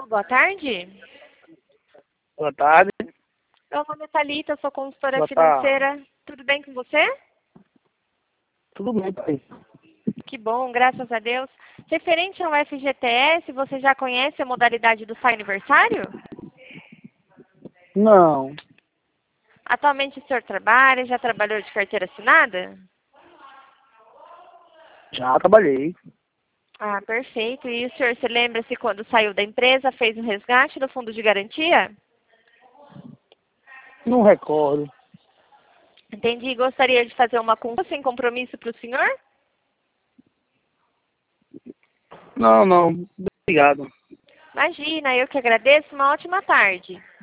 Boa tarde. Boa tarde. Meu nome é Thalita, sou consultora Boa financeira. Tudo bem com você? Tudo bem, pai? Que bom, graças a Deus. Referente ao FGTS, você já conhece a modalidade do Sai Aniversário? Não, Atualmente o senhor trabalha, já trabalhou de carteira assinada? já trabalhei. Ah, perfeito. E o senhor se lembra se quando saiu da empresa fez o resgate do fundo de garantia? Não recordo. Entendi. Gostaria de fazer uma consulta sem compromisso para o senhor? Não. Obrigado. Imagina, eu que agradeço. Uma ótima tarde.